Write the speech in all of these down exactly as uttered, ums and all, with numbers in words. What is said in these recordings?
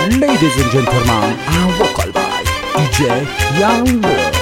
Ladies and gentlemen, and vocal by D J Young Lewis.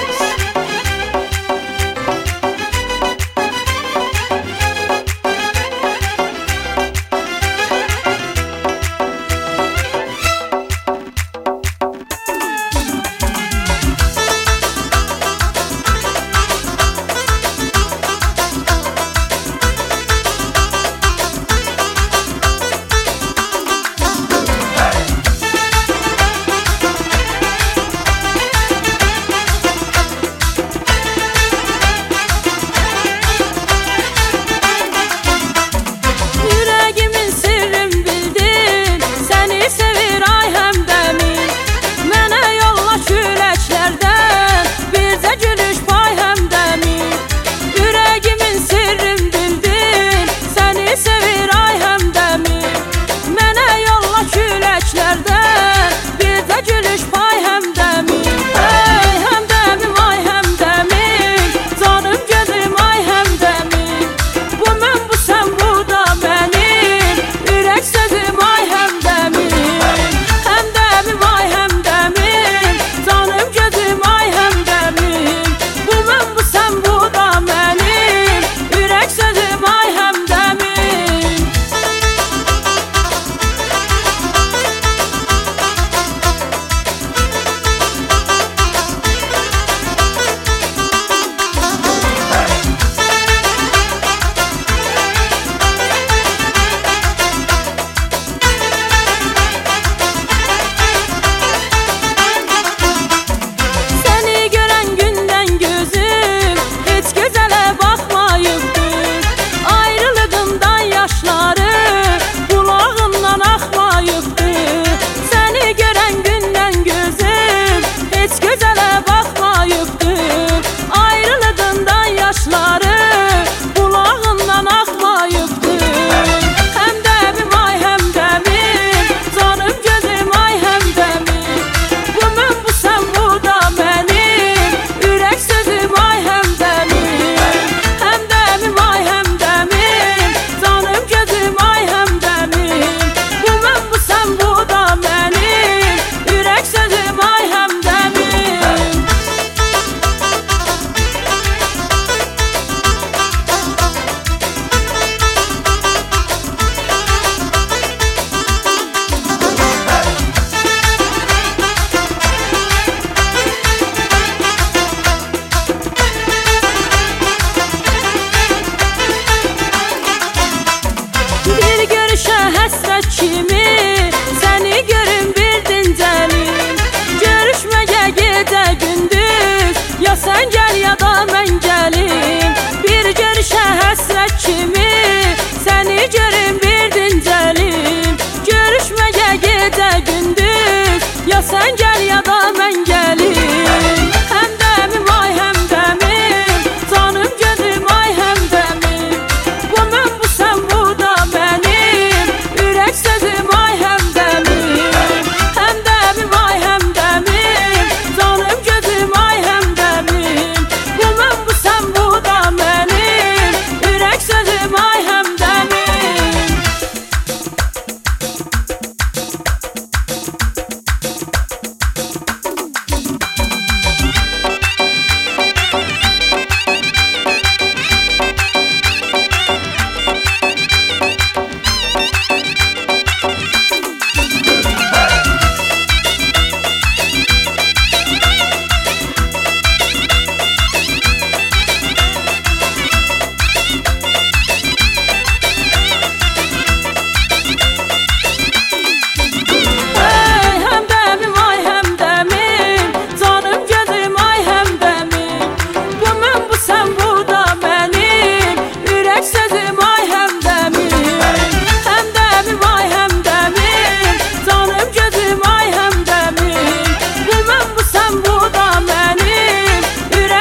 Kimi səni görüm bir dincəlim, görüşməyə gedə gündüz, ya sən gəl ya da mən gəlim. Bir görüşə həsrət kimi səni görüm bir dincəlim, görüşməyə gedə gündüz, ya sən gəl ya da mən gəlim. Həmdəmim ay həmdəmim, canım gözüm ay həmdəmim, bu mən bu sən bu da mənim, ürək sözüm ay həmdəmim. Həmdəmim ay həmdəmim, canım gözüm ay həmdəmim, bu mən bu sən bu da mənim, ürək sözüm ay həmdəmim.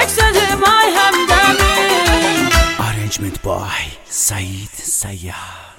By Said Sayyah.